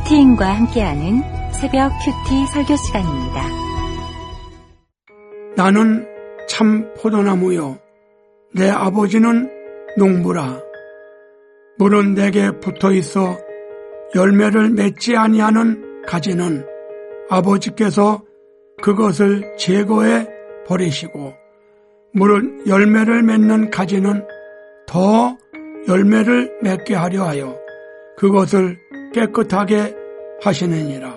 큐티인과 함께하는 새벽 큐티 설교 시간입니다. 나는 참 포도나무요 내 아버지는 농부라. 물은 내게 붙어있어 열매를 맺지 아니하는 가지는 아버지께서 그것을 제거해 버리시고, 물은 열매를 맺는 가지는 더 열매를 맺게 하려 하여 그것을 깨끗하게 하시느니라.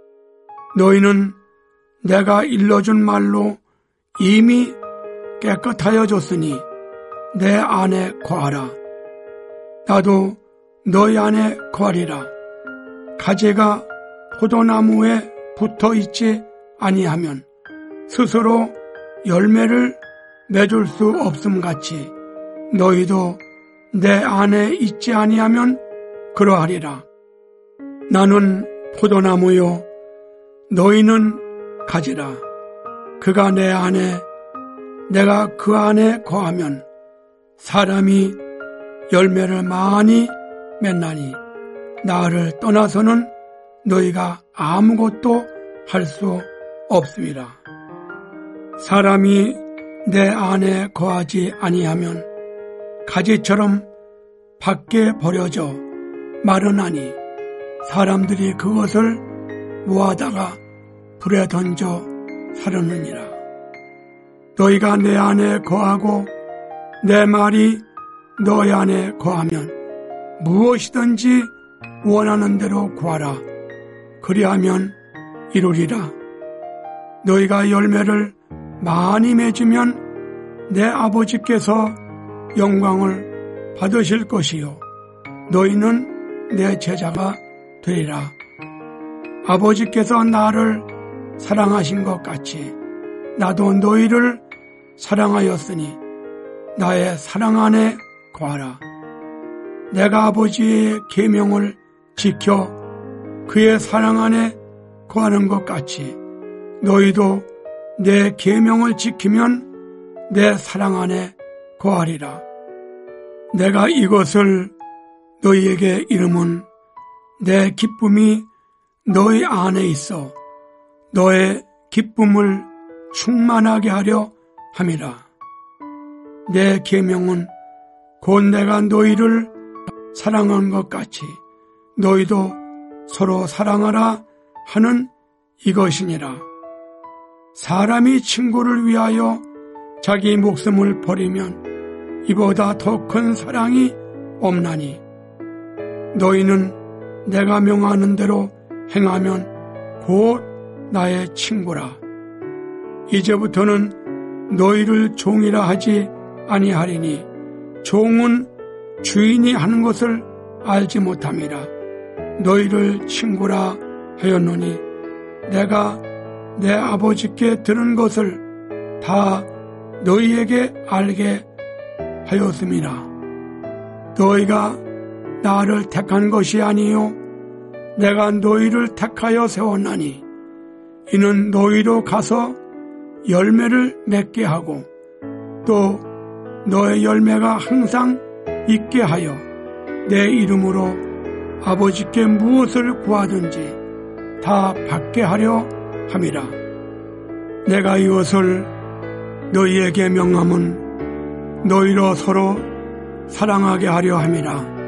너희는 내가 일러준 말로 이미 깨끗하여 졌으니 내 안에 거하라. 나도 너희 안에 거하리라. 가지가 포도나무에 붙어 있지 아니하면 스스로 열매를 맺을 수 없음 같이 너희도 내 안에 있지 아니하면 그러하리라. 나는 포도나무요 너희는 가지라. 그가 내 안에 내가 그 안에 거하면 사람이 열매를 많이 맺나니 나를 떠나서는 너희가 아무것도 할 수 없으리라. 사람이 내 안에 거하지 아니하면 가지처럼 밖에 버려져 마르나니 사람들이 그것을 모아다가 불에 던져 사르느니라. 너희가 내 안에 거하고 내 말이 너희 안에 거하면 무엇이든지 원하는 대로 구하라. 그리하면 이루리라. 너희가 열매를 많이 맺으면 내 아버지께서 영광을 받으실 것이요 너희는 내 제자가 되리라. 아버지께서 나를 사랑하신 것 같이 나도 너희를 사랑하였으니 나의 사랑 안에 거하라. 내가 아버지의 계명을 지켜 그의 사랑 안에 거하는 것 같이 너희도 내 계명을 지키면 내 사랑 안에 거하리라. 내가 이것을 너희에게 이름은 내 기쁨이 너희 안에 있어 너의 기쁨을 충만하게 하려 함이라. 내 계명은 곧 내가 너희를 사랑한 것 같이 너희도 서로 사랑하라 하는 이것이니라. 사람이 친구를 위하여 자기 목숨을 버리면 이보다 더 큰 사랑이 없나니 너희는 내가 명하는 대로 행하면 곧 나의 친구라. 이제부터는 너희를 종이라 하지 아니하리니 종은 주인이 하는 것을 알지 못함이라. 너희를 친구라 하였노니 내가 내 아버지께 들은 것을 다 너희에게 알게 하였음이라. 너희가 나를 택한 것이 아니요 내가 너희를 택하여 세웠나니 이는 너희로 가서 열매를 맺게 하고 또 너의 열매가 항상 있게 하여 내 이름으로 아버지께 무엇을 구하든지 다 받게 하려 함이라. 내가 이것을 너희에게 명함은 너희로 서로 사랑하게 하려 함이라.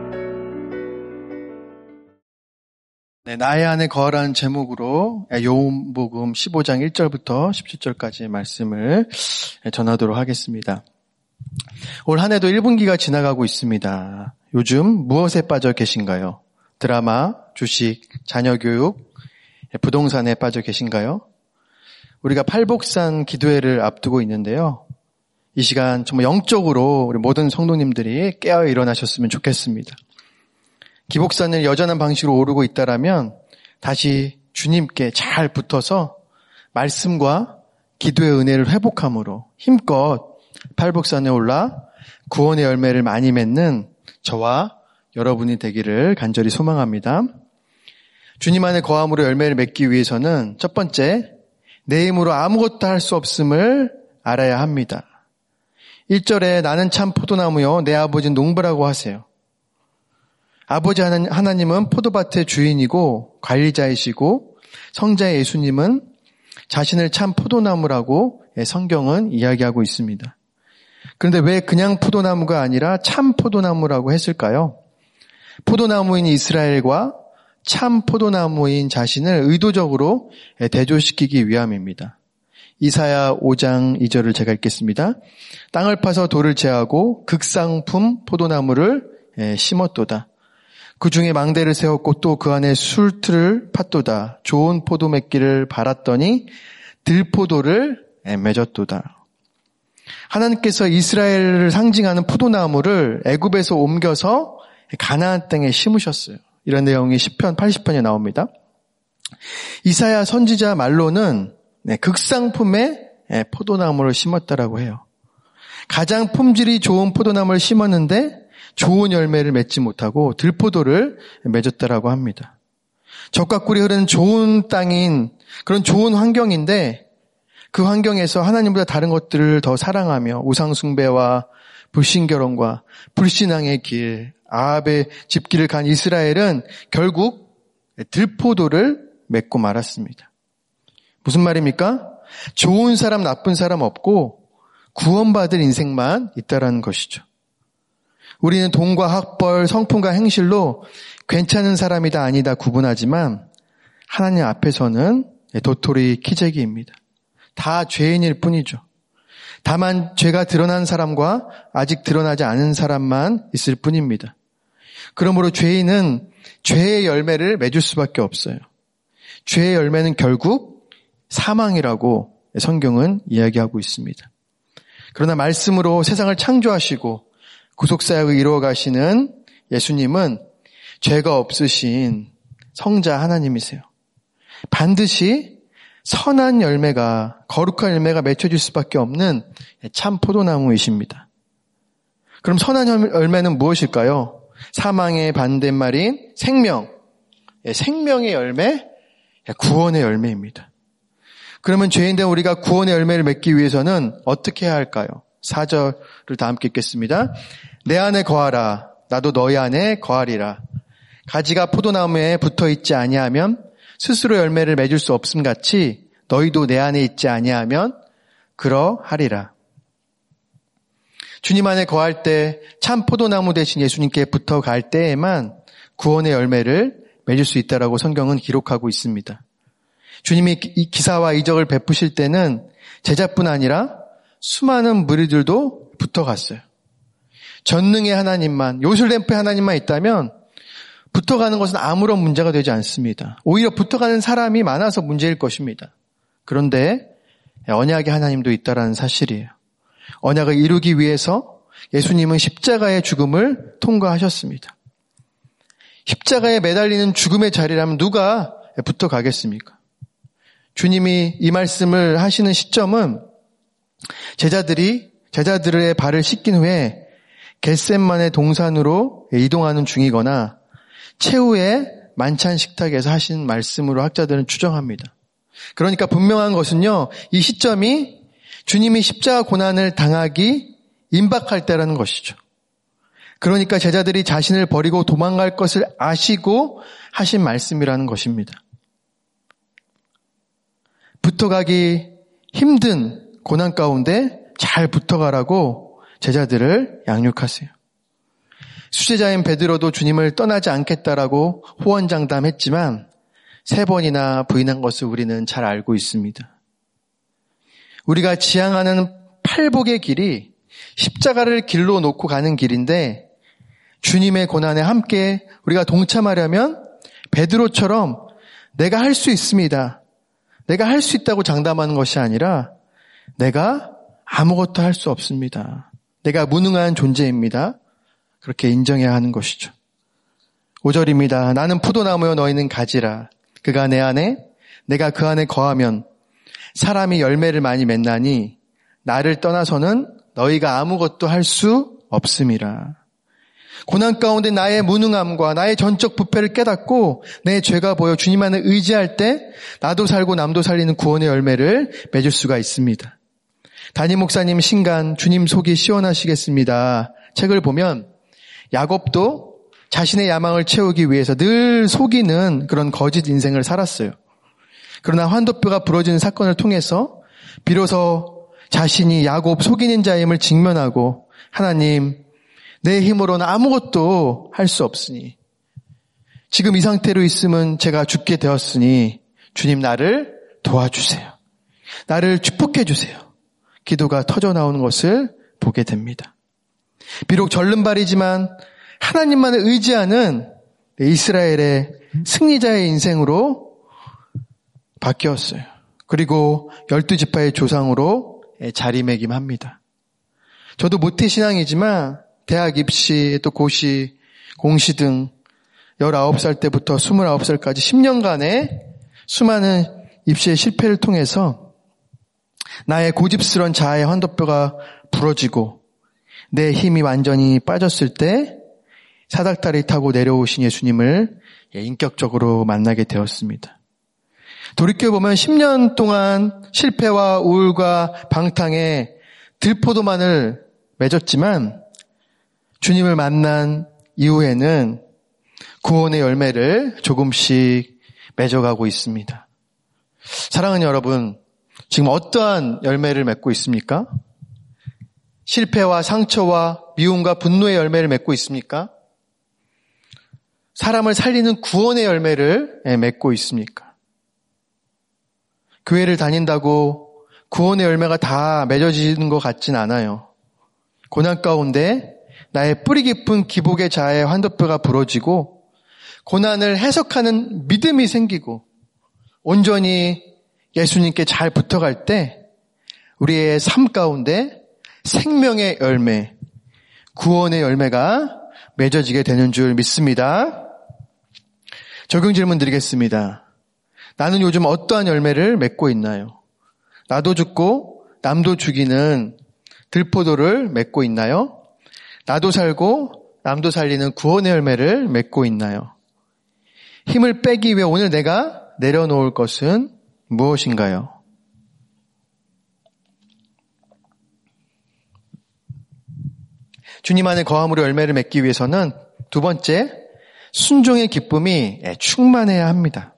네, 나의 안에 거하라는 제목으로 요한복음 15장 1절부터 17절까지 말씀을 전하도록 하겠습니다. 올 한 해도 1분기가 지나가고 있습니다. 요즘 무엇에 빠져 계신가요? 드라마, 주식, 자녀교육, 부동산에 빠져 계신가요? 우리가 팔복산 기도회를 앞두고 있는데요. 이 시간 정말 영적으로 우리 모든 성도님들이 깨어 일어나셨으면 좋겠습니다. 기복산을 여전한 방식으로 오르고 있다라면 다시 주님께 잘 붙어서 말씀과 기도의 은혜를 회복함으로 힘껏 팔복산에 올라 구원의 열매를 많이 맺는 저와 여러분이 되기를 간절히 소망합니다. 주님 안에 거함으로 열매를 맺기 위해서는 첫 번째, 내 힘으로 아무것도 할 수 없음을 알아야 합니다. 1절에 나는 참 포도나무요 내 아버지는 농부라고 하세요. 아버지 하나님은 포도밭의 주인이고 관리자이시고 성자 예수님은 자신을 참 포도나무라고 성경은 이야기하고 있습니다. 그런데 왜 그냥 포도나무가 아니라 참 포도나무라고 했을까요? 포도나무인 이스라엘과 참 포도나무인 자신을 의도적으로 대조시키기 위함입니다. 이사야 5장 2절을 제가 읽겠습니다. 땅을 파서 돌을 제하고 극상품 포도나무를 심었도다. 그 중에 망대를 세웠고 또 그 안에 술틀을 팠도다. 좋은 포도 맺기를 바랐더니 들포도를 맺었도다. 하나님께서 이스라엘을 상징하는 포도나무를 애굽에서 옮겨서 가나안 땅에 심으셨어요. 이런 내용이 시편 80편에 나옵니다. 이사야 선지자 말로는 극상품의 포도나무를 심었다라고 해요. 가장 품질이 좋은 포도나무를 심었는데 좋은 열매를 맺지 못하고 들포도를 맺었다라고 합니다. 젖과 꿀이 흐르는 좋은 땅인 그런 좋은 환경인데 그 환경에서 하나님보다 다른 것들을 더 사랑하며 우상숭배와 불신결혼과 불신앙의 길, 아합의 집길을 간 이스라엘은 결국 들포도를 맺고 말았습니다. 무슨 말입니까? 좋은 사람, 나쁜 사람 없고 구원받을 인생만 있다라는 것이죠. 우리는 돈과 학벌, 성품과 행실로 괜찮은 사람이다 아니다 구분하지만 하나님 앞에서는 도토리 키재기입니다. 다 죄인일 뿐이죠. 다만 죄가 드러난 사람과 아직 드러나지 않은 사람만 있을 뿐입니다. 그러므로 죄인은 죄의 열매를 맺을 수밖에 없어요. 죄의 열매는 결국 사망이라고 성경은 이야기하고 있습니다. 그러나 말씀으로 세상을 창조하시고 구속사역을 이루어 가시는 예수님은 죄가 없으신 성자 하나님이세요. 반드시 선한 열매가, 거룩한 열매가 맺혀질 수밖에 없는 참 포도나무이십니다. 그럼 선한 열매는 무엇일까요? 사망의 반대말인 생명, 생명의 열매, 구원의 열매입니다. 그러면 죄인된 우리가 구원의 열매를 맺기 위해서는 어떻게 해야 할까요? 4절을 다 함께 읽겠습니다. 내 안에 거하라, 나도 너희 안에 거하리라. 가지가 포도나무에 붙어있지 아니하면 스스로 열매를 맺을 수 없음 같이 너희도 내 안에 있지 아니하면 그러하리라. 주님 안에 거할 때 참 포도나무 대신 예수님께 붙어갈 때에만 구원의 열매를 맺을 수 있다라고 성경은 기록하고 있습니다. 주님이 기사와 이적을 베푸실 때는 제자뿐 아니라 수많은 무리들도 붙어갔어요. 전능의 하나님만, 요술램프의 하나님만 있다면 붙어가는 것은 아무런 문제가 되지 않습니다. 오히려 붙어가는 사람이 많아서 문제일 것입니다. 그런데 언약의 하나님도 있다라는 사실이에요. 언약을 이루기 위해서 예수님은 십자가의 죽음을 통과하셨습니다. 십자가에 매달리는 죽음의 자리라면 누가 붙어가겠습니까? 주님이 이 말씀을 하시는 시점은 제자들의 발을 씻긴 후에 겟셋만의 동산으로 이동하는 중이거나 최후의 만찬 식탁에서 하신 말씀으로 학자들은 추정합니다. 그러니까 분명한 것은요, 이 시점이 주님이 십자가 고난을 당하기 임박할 때라는 것이죠. 그러니까 제자들이 자신을 버리고 도망갈 것을 아시고 하신 말씀이라는 것입니다. 붙어가기 힘든 고난 가운데 잘 붙어가라고 제자들을 양육하세요. 수제자인 베드로도 주님을 떠나지 않겠다라고 호언장담했지만 3번이나 부인한 것을 우리는 잘 알고 있습니다. 우리가 지향하는 팔복의 길이 십자가를 길로 놓고 가는 길인데 주님의 고난에 함께 우리가 동참하려면 베드로처럼 내가 할 수 있습니다. 내가 할 수 있다고 장담하는 것이 아니라 내가 아무것도 할 수 없습니다. 내가 무능한 존재입니다. 그렇게 인정해야 하는 것이죠. 5절입니다. 나는 포도나무여 너희는 가지라. 그가 내 안에 내가 그 안에 거하면 사람이 열매를 많이 맺나니 나를 떠나서는 너희가 아무것도 할 수 없음이라. 고난 가운데 나의 무능함과 나의 전적 부패를 깨닫고 내 죄가 보여 주님 안에 의지할 때 나도 살고 남도 살리는 구원의 열매를 맺을 수가 있습니다. 담임 목사님 신간 주님 속이 시원하시겠습니다 책을 보면 야곱도 자신의 야망을 채우기 위해서 늘 속이는 그런 거짓 인생을 살았어요. 그러나 환도뼈가 부러지는 사건을 통해서 비로소 자신이 야곱 속이는 자임을 직면하고 하나님, 내 힘으로는 아무것도 할 수 없으니 지금 이 상태로 있으면 제가 죽게 되었으니 주님 나를 도와주세요. 나를 축복해 주세요. 기도가 터져 나오는 것을 보게 됩니다. 비록 절름발이지만 하나님만을 의지하는 이스라엘의 승리자의 인생으로 바뀌었어요. 그리고 12지파의 조상으로 자리매김합니다. 저도 모태신앙이지만 대학 입시, 또 고시, 공시 등 19살 때부터 29살까지 10년간의 수많은 입시의 실패를 통해서 나의 고집스러운 자아의 환도뼈가 부러지고 내 힘이 완전히 빠졌을 때 사닥다리 타고 내려오신 예수님을 인격적으로 만나게 되었습니다. 돌이켜보면 10년 동안 실패와 우울과 방탕에 들포도만을 맺었지만 주님을 만난 이후에는 구원의 열매를 조금씩 맺어가고 있습니다. 사랑하는 여러분, 지금 어떠한 열매를 맺고 있습니까? 실패와 상처와 미움과 분노의 열매를 맺고 있습니까? 사람을 살리는 구원의 열매를 맺고 있습니까? 교회를 다닌다고 구원의 열매가 다 맺어지는 것 같진 않아요. 고난 가운데 나의 뿌리 깊은 기복의 자아의 환도뼈가 부러지고 고난을 해석하는 믿음이 생기고 온전히 예수님께 잘 붙어갈 때 우리의 삶 가운데 생명의 열매, 구원의 열매가 맺어지게 되는 줄 믿습니다. 적용 질문 드리겠습니다. 나는 요즘 어떠한 열매를 맺고 있나요? 나도 죽고 남도 죽이는 들포도를 맺고 있나요? 나도 살고 남도 살리는 구원의 열매를 맺고 있나요? 힘을 빼기 위해 오늘 내가 내려놓을 것은 무엇인가요? 주님 안에 거함으로 열매를 맺기 위해서는 두 번째, 순종의 기쁨이 충만해야 합니다.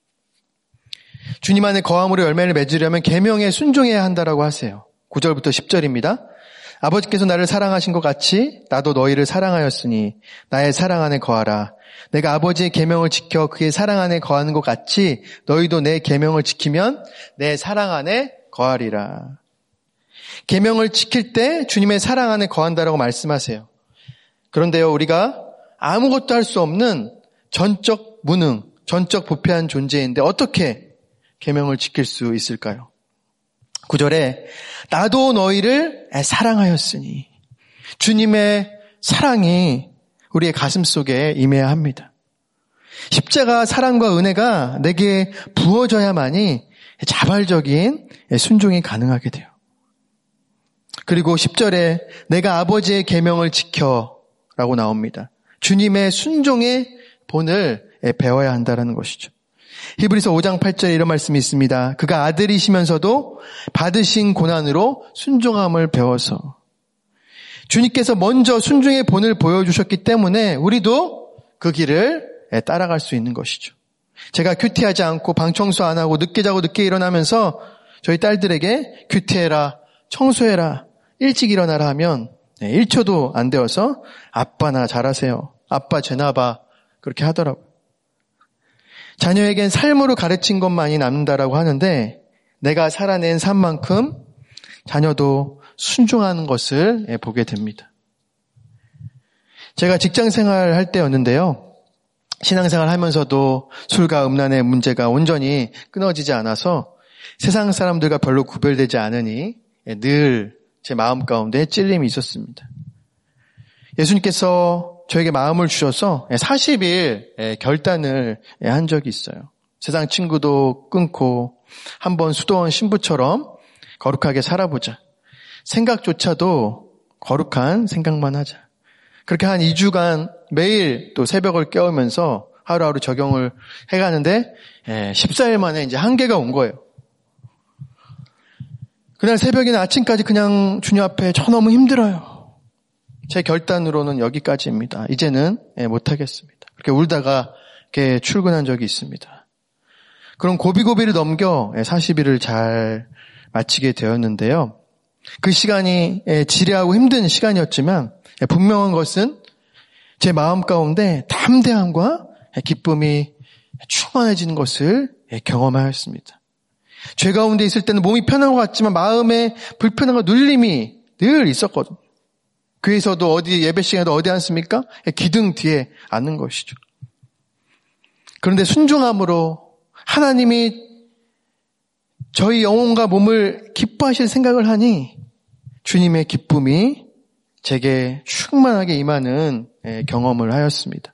주님 안에 거함으로 열매를 맺으려면 계명에 순종해야 한다라고 하세요. 9절부터 10절입니다. 아버지께서 나를 사랑하신 것 같이 나도 너희를 사랑하였으니 나의 사랑 안에 거하라. 내가 아버지의 계명을 지켜 그의 사랑 안에 거하는 것 같이 너희도 내 계명을 지키면 내 사랑 안에 거하리라. 계명을 지킬 때 주님의 사랑 안에 거한다라고 말씀하세요. 그런데요, 우리가 아무것도 할 수 없는 전적 무능, 전적 부패한 존재인데 어떻게 계명을 지킬 수 있을까요? 9절에 나도 너희를 사랑하였으니 주님의 사랑이 우리의 가슴 속에 임해야 합니다. 십자가 사랑과 은혜가 내게 부어져야만이 자발적인 순종이 가능하게 돼요. 그리고 10절에 내가 아버지의 계명을 지켜라고 나옵니다. 주님의 순종의 본을 배워야 한다는 것이죠. 히브리서 5장 8절에 이런 말씀이 있습니다. 그가 아들이시면서도 받으신 고난으로 순종함을 배워서 주님께서 먼저 순종의 본을 보여주셨기 때문에 우리도 그 길을 따라갈 수 있는 것이죠. 제가 큐티하지 않고 방 청소 안 하고 늦게 자고 늦게 일어나면서 저희 딸들에게 큐티해라, 청소해라, 일찍 일어나라 하면 1초도 안 되어서 아빠 나 잘하세요. 아빠 죄나 봐. 그렇게 하더라고요. 자녀에겐 삶으로 가르친 것만이 남는다라고 하는데 내가 살아낸 삶만큼 자녀도 순종하는 것을 보게 됩니다. 제가 직장생활 할 때였는데요. 신앙생활 하면서도 술과 음란의 문제가 온전히 끊어지지 않아서 세상 사람들과 별로 구별되지 않으니 늘 제 마음 가운데 찔림이 있었습니다. 예수님께서 저에게 마음을 주셔서 40일 결단을 한 적이 있어요. 세상 친구도 끊고 한번 수도원 신부처럼 거룩하게 살아보자. 생각조차도 거룩한 생각만 하자. 그렇게 한 2주간 매일 또 새벽을 깨우면서 하루하루 적용을 해가는데 14일 만에 이제 한계가 온 거예요. 그날 새벽이나 아침까지 그냥 주님 앞에 저 너무 힘들어요. 제 결단으로는 여기까지입니다. 이제는 못하겠습니다. 그렇게 울다가 이렇게 출근한 적이 있습니다. 그런 고비고비를 넘겨 40일을 잘 마치게 되었는데요. 그 시간이 지레하고 힘든 시간이었지만 분명한 것은 제 마음 가운데 담대함과 기쁨이 충만해지는 것을 경험하였습니다. 죄 가운데 있을 때는 몸이 편한 것 같지만 마음에 불편함과 눌림이 늘 있었거든요. 교회에서도 어디 예배 시간에도 어디 앉습니까? 기둥 뒤에 앉는 것이죠. 그런데 순종함으로 하나님이 저희 영혼과 몸을 기뻐하실 생각을 하니 주님의 기쁨이 제게 충만하게 임하는 경험을 하였습니다.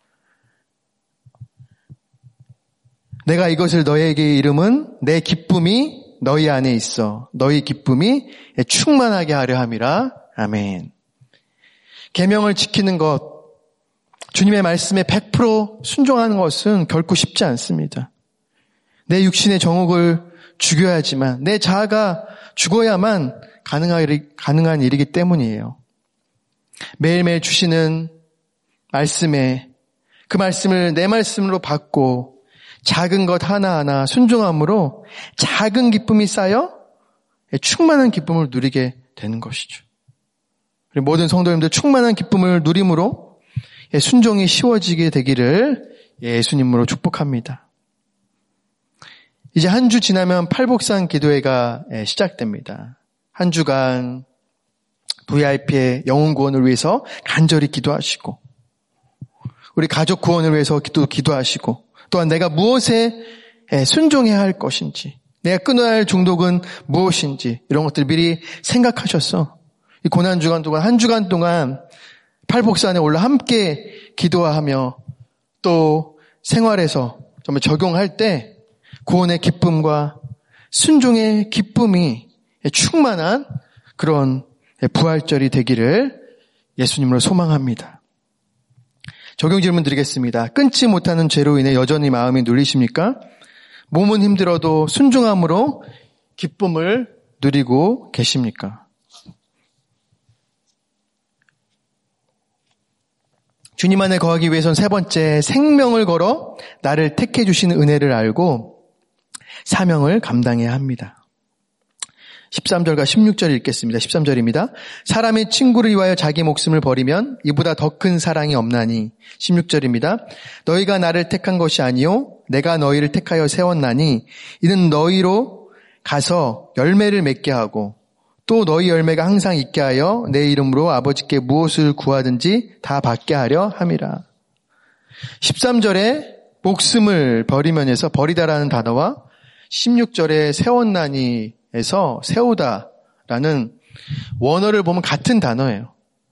내가 이것을 너희에게 이름은 내 기쁨이 너희 안에 있어 너희 기쁨이 충만하게 하려 함이라. 아멘. 계명을 지키는 것, 주님의 말씀에 100% 순종하는 것은 결코 쉽지 않습니다. 내 육신의 정욕을 죽여야지만 내 자아가 죽어야만 가능한 일이기 때문이에요. 매일매일 주시는 말씀에 그 말씀을 내 말씀으로 받고 작은 것 하나하나 순종함으로 작은 기쁨이 쌓여 충만한 기쁨을 누리게 되는 것이죠. 모든 성도님들 충만한 기쁨을 누림으로 순종이 쉬워지게 되기를 예수님으로 축복합니다. 이제 한 주 지나면 팔복상 기도회가 시작됩니다. 한 주간 VIP의 영혼 구원을 위해서 간절히 기도하시고 우리 가족 구원을 위해서 기도하시고 또한 내가 무엇에 순종해야 할 것인지 내가 끊어야 할 중독은 무엇인지 이런 것들을 미리 생각하셔서 이 고난주간 동안 한 주간 동안 팔복산에 올라 함께 기도하며 또 생활에서 정말 적용할 때 구원의 기쁨과 순종의 기쁨이 충만한 그런 부활절이 되기를 예수님으로 소망합니다. 적용 질문 드리겠습니다. 끊지 못하는 죄로 인해 여전히 마음이 눌리십니까? 몸은 힘들어도 순종함으로 기쁨을 누리고 계십니까? 주님 안에 거하기 위해서는 세 번째, 생명을 걸어 나를 택해 주시는 은혜를 알고 사명을 감당해야 합니다. 13절과 16절 읽겠습니다. 13절입니다. 사람이 친구를 위하여 자기 목숨을 버리면 이보다 더 큰 사랑이 없나니. 16절입니다. 너희가 나를 택한 것이 아니요 내가 너희를 택하여 세웠나니 이는 너희로 가서 열매를 맺게 하고 또 너희 열매가 항상 있게 하여 내 이름으로 아버지께 무엇을 구하든지 다 받게 하려 함이라. 13절에 목숨을 버리면에서 버리다라는 단어와 16절에 세웠나니에서 세우다라는 원어를 보면 같은 단어예요.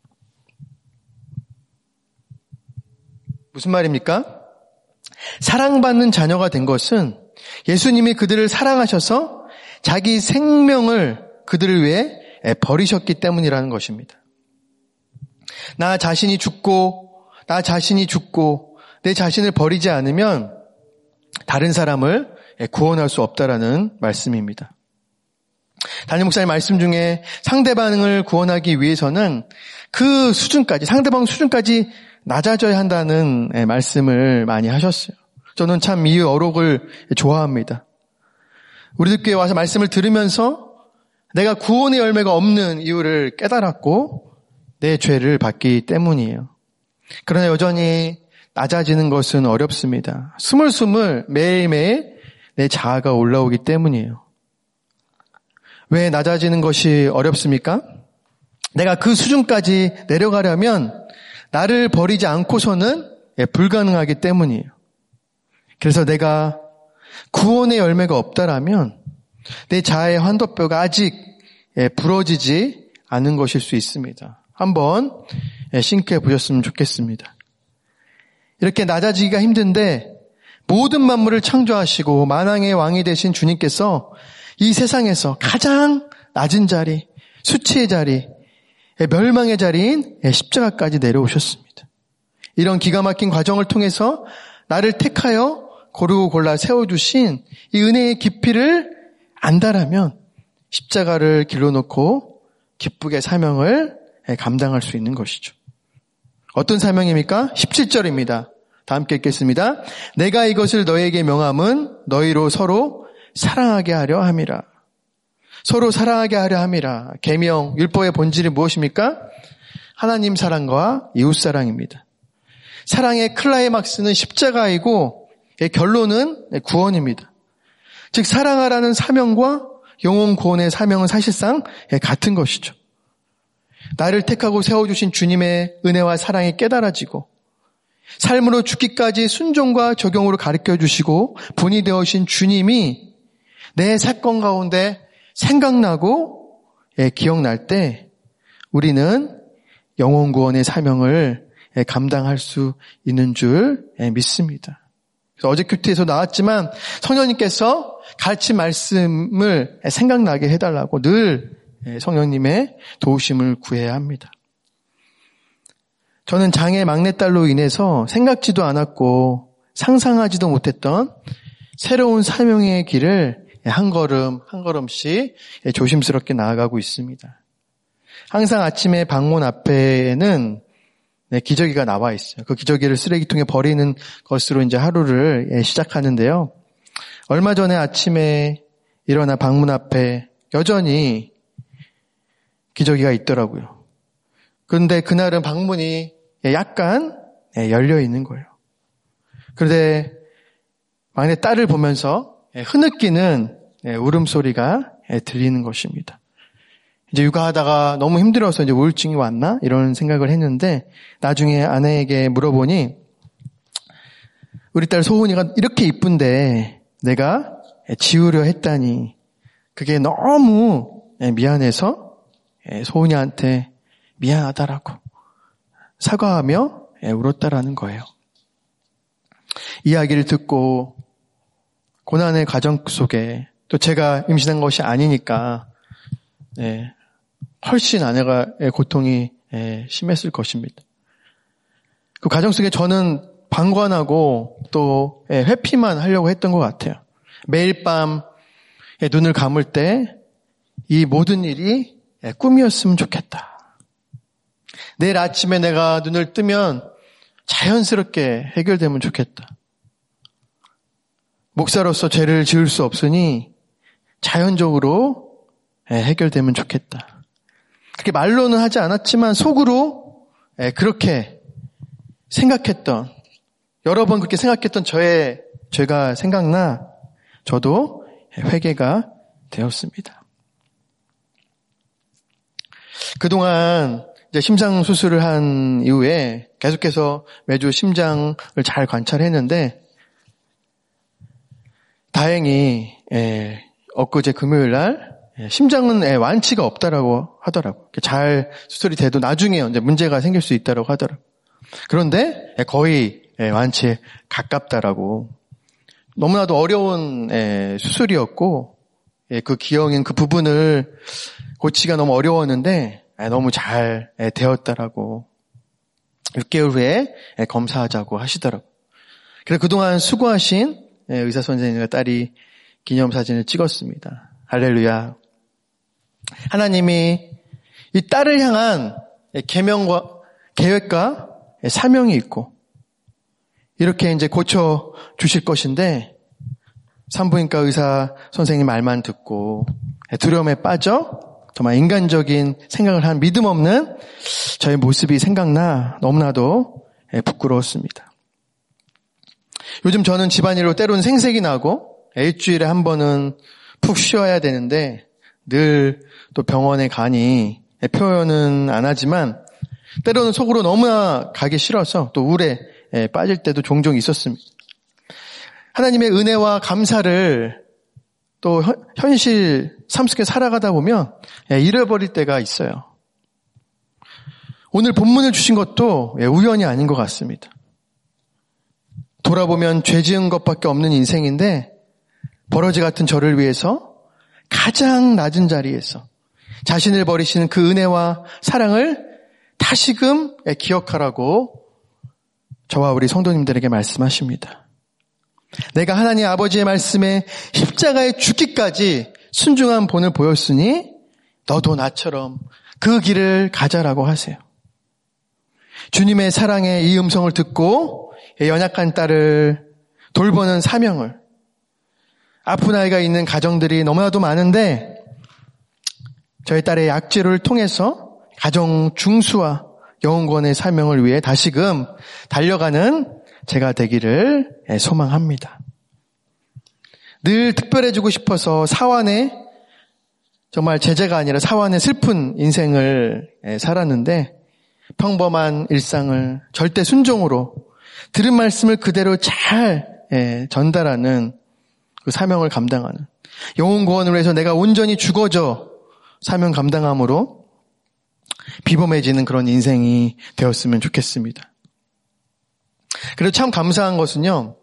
무슨 말입니까? 사랑받는 자녀가 된 것은 예수님이 그들을 사랑하셔서 자기 생명을 그들을 위해 버리셨기 때문이라는 것입니다. 나 자신이 죽고 내 자신을 버리지 않으면 다른 사람을 구원할 수 없다라는 말씀입니다. 담임 목사님 말씀 중에 상대방을 구원하기 위해서는 그 수준까지, 상대방 수준까지 낮아져야 한다는 말씀을 많이 하셨어요. 저는 참 이 어록을 좋아합니다. 우리들 교회에 와서 말씀을 들으면서 내가 구원의 열매가 없는 이유를 깨달았고 내 죄를 받기 때문이에요. 그러나 여전히 낮아지는 것은 어렵습니다. 스물스물 매일매일 내 자아가 올라오기 때문이에요. 왜 낮아지는 것이 어렵습니까? 내가 그 수준까지 내려가려면 나를 버리지 않고서는 불가능하기 때문이에요. 그래서 내가 구원의 열매가 없다라면 내 자아의 환도뼈가 아직 부러지지 않은 것일 수 있습니다. 한번 싱크해 보셨으면 좋겠습니다. 이렇게 낮아지기가 힘든데 모든 만물을 창조하시고 만왕의 왕이 되신 주님께서 이 세상에서 가장 낮은 자리, 수치의 자리, 멸망의 자리인 십자가까지 내려오셨습니다. 이런 기가 막힌 과정을 통해서 나를 택하여 고르고 골라 세워주신 이 은혜의 깊이를 안다라면 십자가를 길러놓고 기쁘게 사명을 감당할 수 있는 것이죠. 어떤 사명입니까? 17절입니다. 다 함께 읽겠습니다. 내가 이것을 너희에게 명함은 너희로 서로 사랑하게 하려 함이라. 서로 사랑하게 하려 함이라. 계명, 율법의 본질이 무엇입니까? 하나님 사랑과 이웃 사랑입니다. 사랑의 클라이막스는 십자가이고 결론은 구원입니다. 즉 사랑하라는 사명과 영혼 구원의 사명은 사실상 같은 것이죠. 나를 택하고 세워주신 주님의 은혜와 사랑이 깨달아지고 삶으로 죽기까지 순종과 적용으로 가르쳐주시고 본이 되어신 주님이 내 사건 가운데 생각나고 기억날 때 우리는 영혼 구원의 사명을 감당할 수 있는 줄 믿습니다. 그래서 어제 큐티에서 나왔지만 성령님께서 가르친 말씀을 생각나게 해달라고 늘 성령님의 도우심을 구해야 합니다. 저는 장애 막내딸로 인해서 생각지도 않았고 상상하지도 못했던 새로운 사명의 길을 한 걸음 한 걸음씩 조심스럽게 나아가고 있습니다. 항상 아침에 방문 앞에는 기저귀가 나와 있어요. 그 기저귀를 쓰레기통에 버리는 것으로 이제 하루를 시작하는데요. 얼마 전에 아침에 일어나 방문 앞에 여전히 기저귀가 있더라고요. 그런데 그날은 방문이 약간 열려 있는 거예요. 그런데 막내 딸을 보면서 흐느끼는 울음소리가 들리는 것입니다. 이제 육아하다가 너무 힘들어서 이제 우울증이 왔나? 이런 생각을 했는데 나중에 아내에게 물어보니 우리 딸 소은이가 이렇게 이쁜데 내가 지우려 했다니 그게 너무 미안해서 소은이한테 미안하다라고 사과하며 울었다라는 거예요. 이야기를 듣고 고난의 가정 속에 또 제가 임신한 것이 아니니까 훨씬 아내가의 고통이 심했을 것입니다. 그 가정 속에 저는 방관하고 또 회피만 하려고 했던 것 같아요. 매일 밤 눈을 감을 때 이 모든 일이 꿈이었으면 좋겠다. 내일 아침에 내가 눈을 뜨면 자연스럽게 해결되면 좋겠다. 목사로서 죄를 지을 수 없으니 자연적으로 해결되면 좋겠다. 그렇게 말로는 하지 않았지만 속으로 그렇게 생각했던, 여러 번 그렇게 생각했던 저의 죄가 생각나 저도 회개가 되었습니다. 그동안 이제 심장 수술을 한 이후에 계속해서 매주 심장을 잘 관찰했는데 다행히 엊그제 금요일 날 심장은 완치가 없다라고 하더라고요. 잘 수술이 돼도 나중에 이제 문제가 생길 수 있다라고 하더라고요. 그런데 거의 완치에 가깝다라고. 너무나도 어려운 수술이었고 그 기형인 그 부분을 고치기가 너무 어려웠는데 너무 잘 되었다라고 6개월 후에 검사하자고 하시더라고요. 그래서 그동안 수고하신 의사 선생님과 딸이 기념사진을 찍었습니다. 할렐루야. 하나님이 이 딸을 향한 계명과 계획과 사명이 있고 이렇게 이제 고쳐 주실 것인데 산부인과 의사 선생님 말만 듣고 두려움에 빠져 정말 인간적인 생각을 한 믿음 없는 저의 모습이 생각나 너무나도 부끄러웠습니다. 요즘 저는 집안일로 때로는 생색이 나고 일주일에 한 번은 푹 쉬어야 되는데 늘 또 병원에 가니 표현은 안 하지만 때로는 속으로 너무나 가기 싫어서 또 우울에 빠질 때도 종종 있었습니다. 하나님의 은혜와 감사를 또 현실 삶 속에 살아가다 보면 잃어버릴 때가 있어요. 오늘 본문을 주신 것도 우연이 아닌 것 같습니다. 돌아보면 죄 지은 것밖에 없는 인생인데 버러지 같은 저를 위해서 가장 낮은 자리에서 자신을 버리시는 그 은혜와 사랑을 다시금 기억하라고 저와 우리 성도님들에게 말씀하십니다. 내가 하나님 아버지의 말씀에 십자가에 죽기까지 순종한 본을 보였으니 너도 나처럼 그 길을 가자라고 하세요. 주님의 사랑의 이 음성을 듣고 연약한 딸을 돌보는 사명을, 아픈 아이가 있는 가정들이 너무나도 많은데 저희 딸의 약재를 통해서 가정 중수와 영혼구원의 사명을 위해 다시금 달려가는 제가 되기를 소망합니다. 늘 특별해지고 싶어서 사완의, 정말 제재가 아니라 사완의 슬픈 인생을 살았는데 평범한 일상을 절대 순종으로 들은 말씀을 그대로 잘 전달하는 그 사명을 감당하는, 영혼구원을 위해서 내가 온전히 죽어져 사명 감당함으로 비범해지는 그런 인생이 되었으면 좋겠습니다. 그리고 참 감사한 것은요,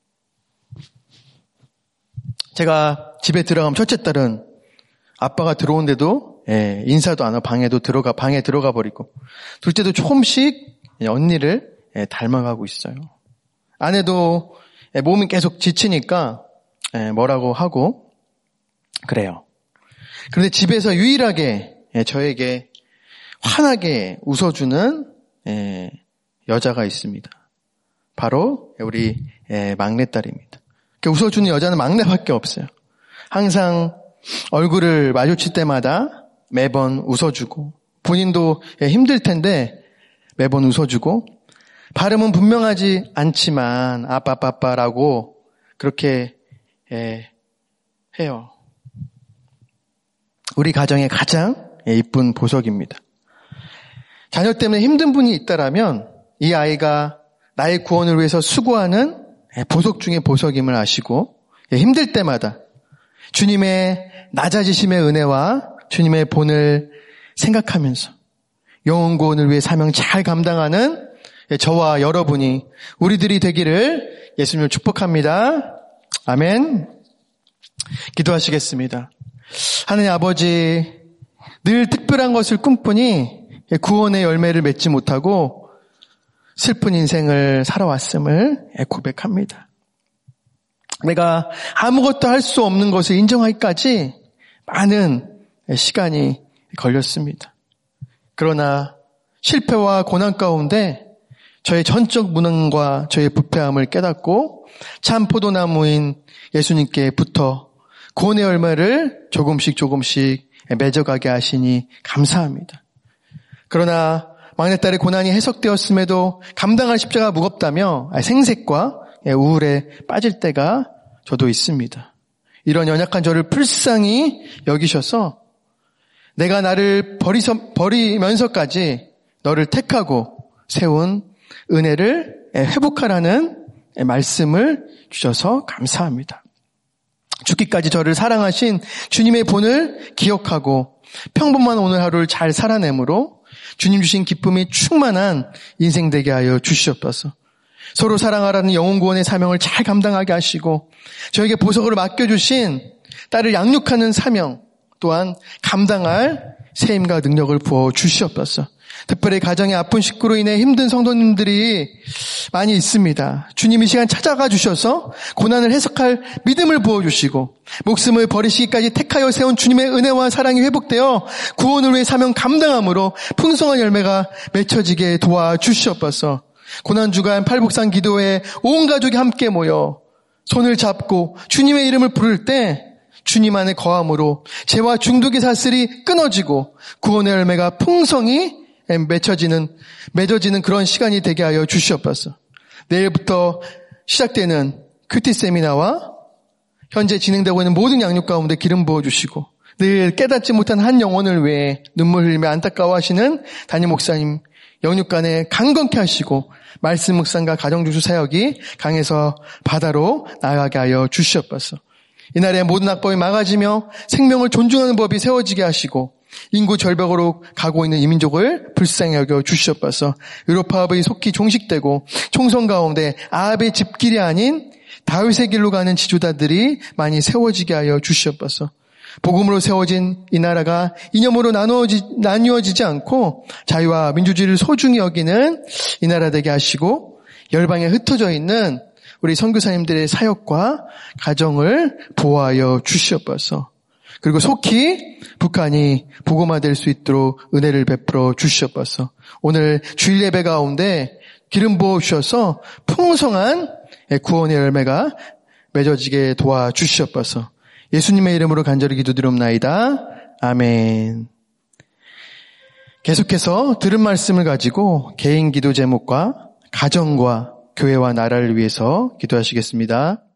제가 집에 들어가면 첫째 딸은 아빠가 들어온데도 인사도 안 하고 방에 들어가 버리고, 둘째도 조금씩 언니를 닮아가고 있어요. 아내도 몸이 계속 지치니까 뭐라고 하고 그래요. 그런데 집에서 유일하게 저에게 환하게 웃어주는 여자가 있습니다. 바로 우리 막내딸입니다. 웃어주는 여자는 막내밖에 없어요. 항상 얼굴을 마주칠 때마다 매번 웃어주고, 본인도 힘들 텐데 매번 웃어주고, 발음은 분명하지 않지만 아빠빠빠라고 그렇게 해요. 우리 가정의 가장 이쁜 보석입니다. 자녀 때문에 힘든 분이 있다라면 이 아이가 나의 구원을 위해서 수고하는 보석 중의 보석임을 아시고, 힘들 때마다 주님의 낮아지심의 은혜와 주님의 본을 생각하면서 영혼 구원을 위해 사명 잘 감당하는 저와 여러분이, 우리들이 되기를 예수님을 축복합니다. 아멘. 기도하시겠습니다. 하나님 아버지, 늘 특별한 것을 꿈꾸니 구원의 열매를 맺지 못하고 슬픈 인생을 살아왔음을 고백합니다. 내가 아무것도 할 수 없는 것을 인정하기까지 많은 시간이 걸렸습니다. 그러나 실패와 고난 가운데 저의 전적 무능과 저의 부패함을 깨닫고 참 포도나무인 예수님께 붙어 구원의 열매를 조금씩 맺어가게 하시니 감사합니다. 그러나 막내딸의 고난이 해석되었음에도 감당할 십자가 무겁다며 생색과 우울에 빠질 때가 저도 있습니다. 이런 연약한 저를 불쌍히 여기셔서 내가 나를 버리면서까지 너를 택하고 세운 은혜를 회복하라는 말씀을 주셔서 감사합니다. 죽기까지 저를 사랑하신 주님의 본을 기억하고 평범한 오늘 하루를 잘 살아내므로 주님 주신 기쁨이 충만한 인생 되게 하여 주시옵소서. 서로 사랑하라는 영혼 구원의 사명을 잘 감당하게 하시고 저에게 보석으로 맡겨주신 딸을 양육하는 사명 또한 감당할 세임과 능력을 부어 주시옵소서. 특별히 가정의 아픈 식구로 인해 힘든 성도님들이 많이 있습니다. 주님 이 시간 찾아가 주셔서 고난을 해석할 믿음을 부어주시고 목숨을 버리시기까지 택하여 세운 주님의 은혜와 사랑이 회복되어 구원을 위해 사명 감당함으로 풍성한 열매가 맺혀지게 도와주시옵소서. 고난주간 팔복상 기도에 온 가족이 함께 모여 손을 잡고 주님의 이름을 부를 때 주님 안에 거함으로 죄와 중독의 사슬이 끊어지고 구원의 열매가 풍성히 맺어지는 그런 시간이 되게 하여 주시옵소서. 내일부터 시작되는 큐티 세미나와 현재 진행되고 있는 모든 양육 가운데 기름 부어주시고 늘 깨닫지 못한 한 영혼을 위해 눈물 흘리며 안타까워하시는 담임 목사님 영육간에 강건케 하시고 말씀 묵상과 가정중수 사역이 강에서 바다로 나아가게 하여 주시옵소서. 이날에 모든 악법이 막아지며 생명을 존중하는 법이 세워지게 하시고 인구 절벽으로 가고 있는 이민족을 불쌍히 여겨 주시옵소서. 유로파업이 속히 종식되고 총선 가운데 아합의 집길이 아닌 다윗의 길로 가는 지도자들이 많이 세워지게 하여 주시옵소서. 복음으로 세워진 이 나라가 이념으로 나뉘어지지 않고 자유와 민주주의를 소중히 여기는 이 나라 되게 하시고 열방에 흩어져 있는 우리 선교사님들의 사역과 가정을 보호하여 주시옵소서. 그리고 속히 북한이 복음화될 수 있도록 은혜를 베풀어 주시옵소서. 오늘 주일 예배 가운데 기름 부어 주셔서 풍성한 구원의 열매가 맺어지게 도와주시옵소서. 예수님의 이름으로 간절히 기도드리옵나이다. 아멘. 계속해서 들은 말씀을 가지고 개인 기도 제목과 가정과 교회와 나라를 위해서 기도하시겠습니다.